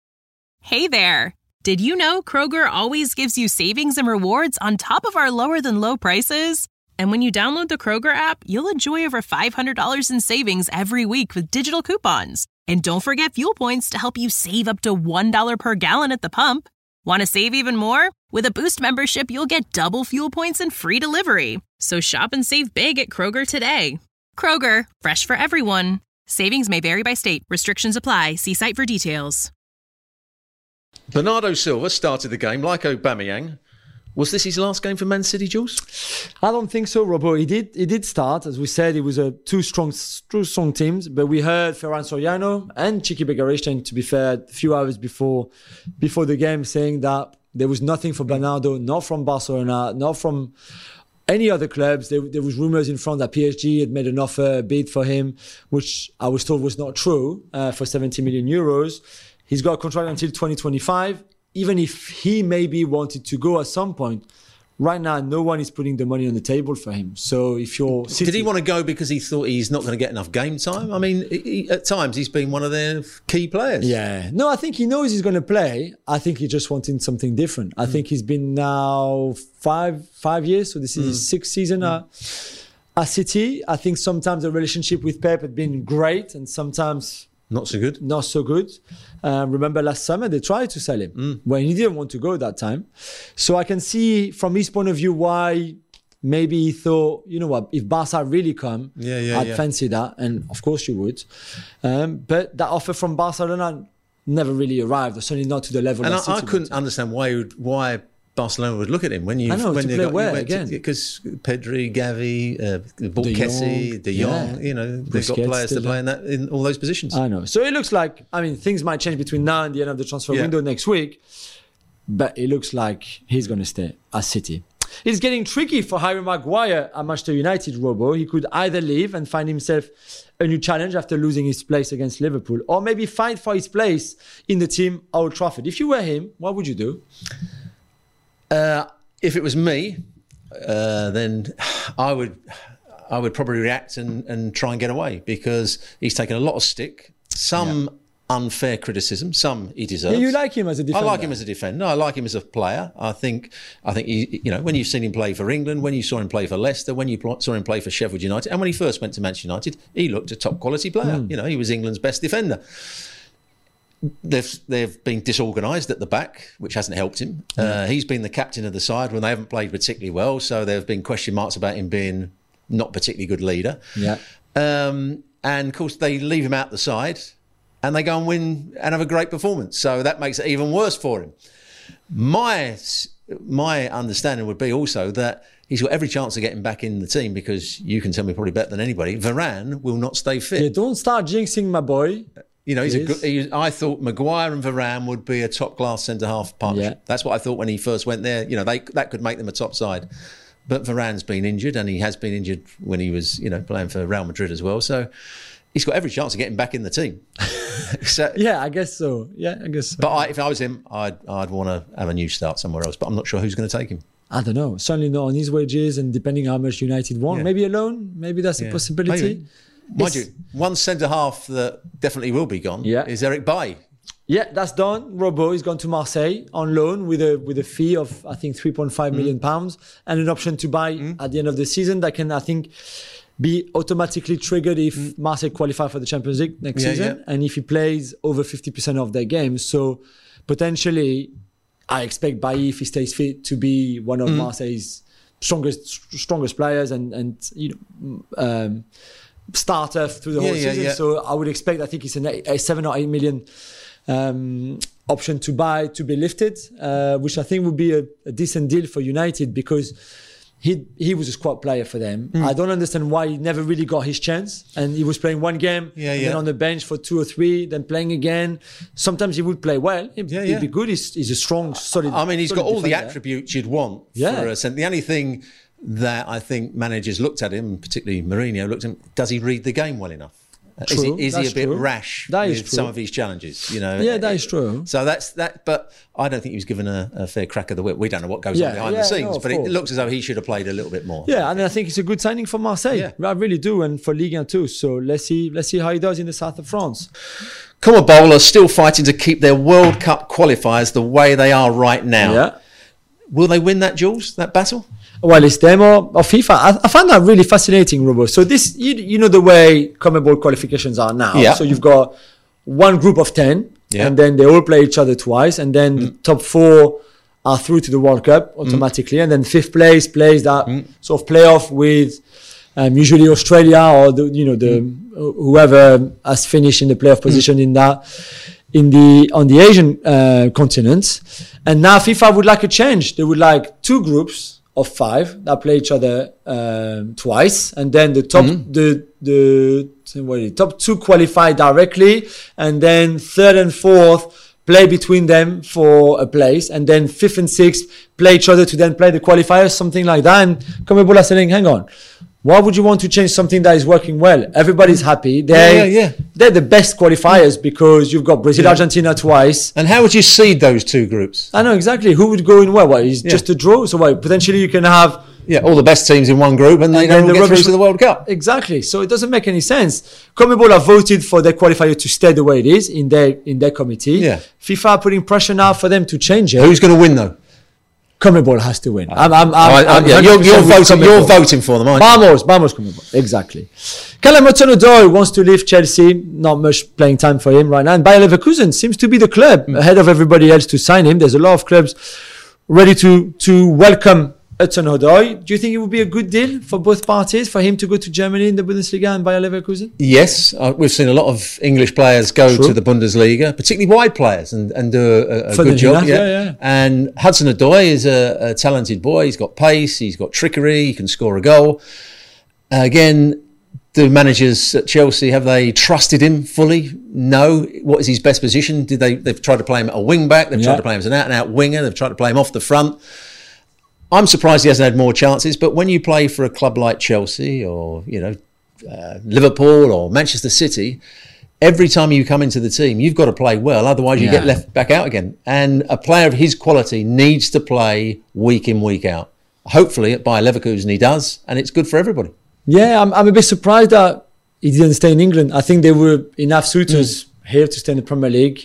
Hey there! Did you know Kroger always gives you savings and rewards on top of our lower than low prices? And when you download the Kroger app, you'll enjoy over five hundred dollars in savings every week with digital coupons. And don't forget fuel points to help you save up to one dollar per gallon at the pump. Want to save even more? With a Boost membership, you'll get double fuel points and free delivery. So shop and save big at Kroger today. Kroger, fresh for everyone. Savings may vary by state. Restrictions apply. See site for details. Bernardo Silva started the game like Aubameyang. Was this his last game for Man City, Jules? I don't think so, Robo. He did. He did start, as we said. It was a two strong, two strong teams. But we heard Ferran Soriano and Chiqui Begaristain, to be fair, a few hours before, before the game, saying that there was nothing for Bernardo, not from Barcelona, not from any other clubs. There, there was rumours in front that P S G had made an offer, a bid for him, which I was told was not true, uh, for seventy million euros. He's got a contract until twenty twenty-five. Even if he maybe wanted to go at some point, right now no one is putting the money on the table for him. So if you're City, Did he want to go because he thought he's not going to get enough game time? I mean, he, he- at times he's been one of their key players. Yeah. No, I think he knows he's going to play. I think he just wanted something different. I think he's been now five five years, so this is his sixth season at, at City. I think sometimes the relationship with Pep had been great, and sometimes Not so good. Not so good. Uh, remember last summer they tried to sell him Mm. when he didn't want to go that time. So I can see from his point of view why maybe he thought, you know what, if Barca really come, Yeah, yeah, I'd yeah. fancy that, and of course you would. Um, but that offer from Barcelona never really arrived, or certainly not to the level. And that I, I City couldn't wanted. understand why would, why Barcelona would look at him when you I know, when to they play got where again? because Pedri, Gavi, uh, De Kessie, Jong, De Jong, yeah. you know, they've got Busquets players to still play in that in all those positions. I know. So it looks like, I mean, things might change between now and the end of the transfer Yeah. window next week, but it looks like he's going to stay at City. It's getting tricky for Harry Maguire at Manchester United, Robo. He could either leave and find himself a new challenge after losing his place against Liverpool, or maybe fight for his place in the team at Old Trafford. If you were him, what would you do? Uh, if it was me, uh, then I would I would probably react and, and try and get away, because he's taken a lot of stick, some unfair criticism, some he deserves. Yeah, you like him as a defender. I like him as a defender. I like him as a player. I think, I think he, you know, when you've seen him play for England, when you saw him play for Leicester, when you pl- saw him play for Sheffield United, and when he first went to Manchester United, he looked a top quality player. Mm. You know, he was England's best defender. They've they've been disorganised at the back, which hasn't helped him. Uh, he's been the captain of the side when they haven't played particularly well, so there have been question marks about him being not particularly good leader. Yeah. Um, and of course, they leave him out the side, and they go and win and have a great performance. So that makes it even worse for him. My my understanding would be also that he's got every chance of getting back in the team, because you can tell me probably better than anybody, Varane will not stay fit. Yeah, don't start jinxing my boy. You know, he's a Yes. good. He, I thought Maguire and Varane would be a top class centre half partnership. Yeah. That's what I thought when he first went there. You know, they that could make them a top side. But Varane's been injured, and he has been injured when he was, you know, playing for Real Madrid as well. So he's got every chance of getting back in the team. so, Yeah, I guess so. Yeah, I guess so. But I, if I was him, I'd I'd want to have a new start somewhere else. But I'm not sure who's going to take him. I don't know. Certainly not on his wages, and depending how much United want. Yeah. Maybe a loan. Maybe that's a Yeah. possibility. Maybe. Mind It's- you, one centre half that definitely will be gone Yeah. is Eric Bailly. Yeah, that's done. Robo is gone to Marseille on loan with a with a fee of I think three point five million pounds and an option to buy at the end of the season that can I think be automatically triggered if Marseille qualify for the Champions League next Yeah, season, yeah. and if he plays over fifty percent of their games. So potentially, I expect Bailly, if he stays fit, to be one of Marseille's strongest strongest players and and you know. Um, starter through the Yeah, whole yeah, season. yeah. So I would expect, I think it's an eight, a seven or eight million um, option to buy to be lifted, uh, which I think would be a, a decent deal for United, because he he was a squad player for them. Hmm. I don't understand why he never really got his chance, and he was playing one game, Yeah, and yeah. then on the bench for two or three, then playing again. Sometimes he would play well. He'd, Yeah, he'd yeah. be good. He's, he's a strong, solid. I mean, he's solid got all the defender. attributes you'd want Yeah. for a centre. The only thing that I think managers looked at him, particularly Mourinho, looked at him, does he read the game well enough? True, is he, is he that's a bit true. rash That with is true. some of his challenges? You know, Yeah, that is true. So that's that. But I don't think he was given a, a fair crack of the whip. We don't know what goes Yeah, on behind yeah, the scenes, no, of but it course. looks as though he should have played a little bit more. Yeah, and I think it's a good signing for Marseille. Yeah. I really do, and for Ligue one too. So let's see, let's see how he does in the south of France. CONMEBOL are still fighting to keep their World Cup qualifiers the way they are right now. Yeah. Will they win that, Jules? That battle? Well, it's them or, or FIFA. I, I find that really fascinating, Robo. So this, you, you know, the way CONMEBOL qualifications are now. Yeah. So you've got one group of ten, Yeah. and then they all play each other twice, and then the top four are through to the World Cup automatically, and then fifth place plays that sort of playoff with um, usually Australia or the, you know, the whoever has finished in the playoff position in that. In the on the Asian uh, continent, and now FIFA would like a change. They would like two groups of five that play each other um, twice, and then the top the the what is it, top two qualify directly, and then third and fourth play between them for a place, and then fifth and sixth play each other to then play the qualifiers, something like that. And CONMEBOL are saying, hang on. Why would you want to change something that is working well? Everybody's happy. They, Yeah, yeah, yeah. They're the best qualifiers because you've got Brazil, Yeah. Argentina twice. And how would you seed those two groups? I know exactly who would go in where. What is Yeah. just a draw? So what? Potentially you can have Yeah, all the best teams in one group, and they And don't then the get through rubbish- to the World Cup. exactly. So it doesn't make any sense. CONMEBOL have voted for their qualifier to stay the way it is in their in their committee. Yeah. FIFA are putting pressure now for them to change it. Who's going to win though? CONMEBOL has to win. I'm, I'm, I'm, I, I, I'm yeah, you're, you're, voting, you're voting for them, aren't you? Vamos, vamos CONMEBOL. Exactly. Callum Hudson-Odoi wants to leave Chelsea. Not much playing time for him right now. And Bayer Leverkusen seems to be the club mm. ahead of everybody else to sign him. There's a lot of clubs ready to to welcome Hudson-Odoi. Do you think it would be a good deal for both parties for him to go to Germany in the Bundesliga and Bayer Leverkusen? Yes, uh, we've seen a lot of English players go True. to the Bundesliga, particularly wide players, and, and do a, a good job. Yeah. Yeah, yeah. And Hudson-Odoi is a, a talented boy. He's got pace, he's got trickery, he can score a goal. Uh, again, the managers at Chelsea, have they trusted him fully? No. What is his best position? Did they? They've tried to play him at a wing back. They've yeah. tried to play him as an out-and-out winger. They've tried to play him off the front. I'm surprised he hasn't had more chances, but when you play for a club like Chelsea or, you know, uh, Liverpool or Manchester City, every time you come into the team, you've got to play well, otherwise you yeah. get left back out again. And a player of his quality needs to play week in, week out. Hopefully at Bayer Leverkusen he does, and it's good for everybody. Yeah, I'm, I'm a bit surprised that he didn't stay in England. I think there were enough suitors mm. here to stay in the Premier League.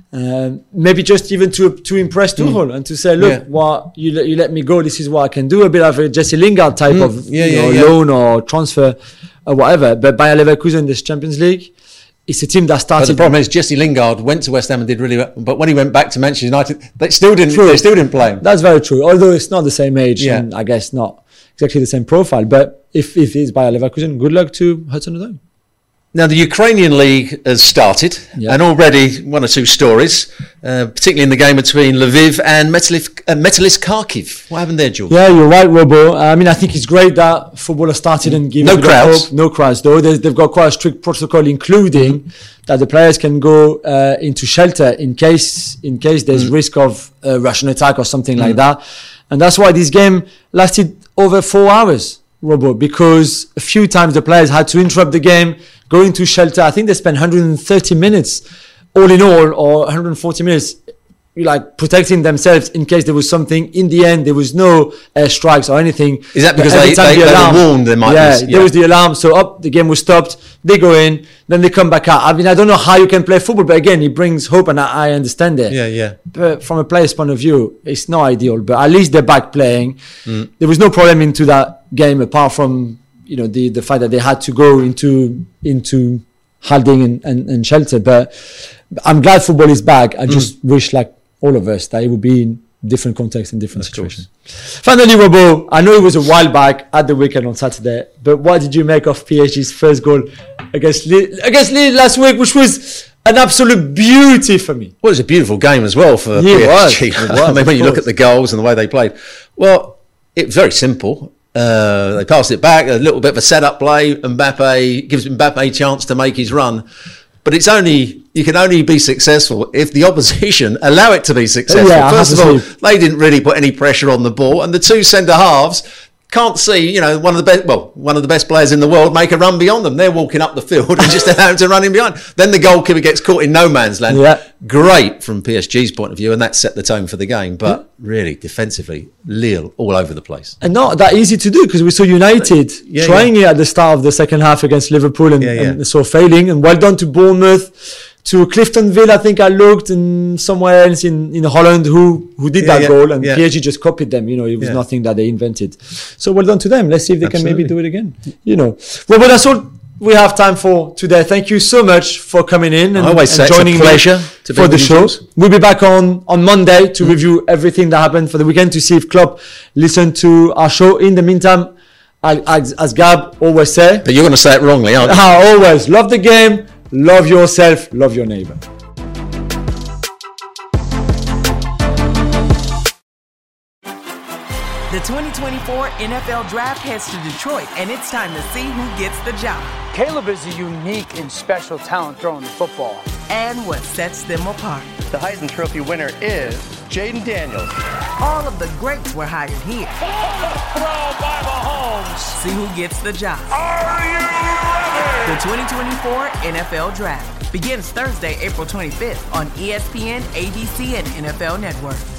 Um, maybe just even to to impress Tuchel mm. and to say, look, yeah. what you let you let me go. This is what I can do. A bit of a Jesse Lingard type mm. of yeah, you know, yeah, yeah. loan or transfer or whatever. But Bayer Leverkusen, this Champions League, it's a team that started. But the problem is Jesse Lingard went to West Ham and did really well. But when he went back to Manchester United, they still didn't. True. They still didn't play him. That's very true. Although it's not the same age, yeah. and I guess not exactly the same profile. But if if it's Bayer Leverkusen, good luck to Hudson-Odoi. Now, the Ukrainian League has started, yeah. and already one or two stories, uh, particularly in the game between Lviv and Metalist, uh, Metalist Kharkiv. What happened there, Jules? Yeah, you're right, Robo. I mean, I think it's great that football has started and given no crowds. Hope. No crowds, though. There's, they've got quite a strict protocol, including mm-hmm. that the players can go uh, into shelter in case in case there's mm-hmm. risk of a Russian attack or something mm-hmm. like that. And that's why this game lasted over four hours, Robo, because a few times the players had to interrupt the game, go into shelter. I think they spent one hundred thirty minutes all in all, or one hundred forty minutes, like protecting themselves in case there was something. In the end, there was no air strikes or anything. Is that because they, they, the they alarm, were warned there might yeah, be? Yeah, there was the alarm. So up, the game was stopped. They go in, then they come back out. I mean, I don't know how you can play football, but again, it brings hope, and I, I understand it. Yeah, yeah. But from a player's point of view, it's not ideal. But at least they're back playing. Mm. There was no problem into that game apart from, you know, the, the fact that they had to go into into hiding and, and, and shelter. But I'm glad football is back. I just mm. wish, like all of us, that it would be in different contexts and different situations. Finally, Robo, I know it was a while back at the weekend on Saturday, but what did you make of P S G's first goal against Lille, against Lille last week, which was an absolute beauty for me? Well, it was a beautiful game as well for yeah, P S G. It was. It was, I mean, when you look at the goals and the way they played, well, it was very simple. Uh, they passed it back, a little bit of a set-up play. Mbappe gives Mbappe a chance to make his run. But it's only, you can only be successful if the opposition allow it to be successful. Yeah, First of all, they didn't really put any pressure on the ball. And the two centre-halves can't see, you know, one of the best, well, one of the best players in the world make a run beyond them. They're walking up the field and just allow him to run in behind. Then the goalkeeper gets caught in no man's land. Yeah. Great from P S G's point of view, and that set the tone for the game. But yeah. really, defensively, Lille all over the place. And not that easy to do, because we saw United yeah, trying yeah. it at the start of the second half against Liverpool and, yeah, yeah. and so failing. And well done to Bournemouth. To Cliftonville, I think I looked, and somewhere else in, in Holland who, who did yeah, that yeah, goal, and yeah. P S G just copied them. You know, it was yeah. nothing that they invented. So well done to them. Let's see if they Absolutely. can maybe do it again. You know, well, but that's all we have time for today. Thank you so much for coming in and, always and joining me to for the show. We'll be back on, on Monday to mm. review everything that happened for the weekend, to see if Klopp listened to our show. In the meantime, as, as Gab always say, but you're going to say it wrongly, aren't you? I always love the game. Love yourself, love your neighbor. The twenty twenty-four N F L Draft heads to Detroit, and it's time to see who gets the job. Caleb is a unique and special talent throwing the football. And what sets them apart. The Heisman Trophy winner is Jaden Daniels. All of the greats were hired here. Throw by Mahomes. See who gets the job. Are you ready? The twenty twenty-four N F L Draft begins Thursday, April twenty-fifth on E S P N, A B C, and N F L Network.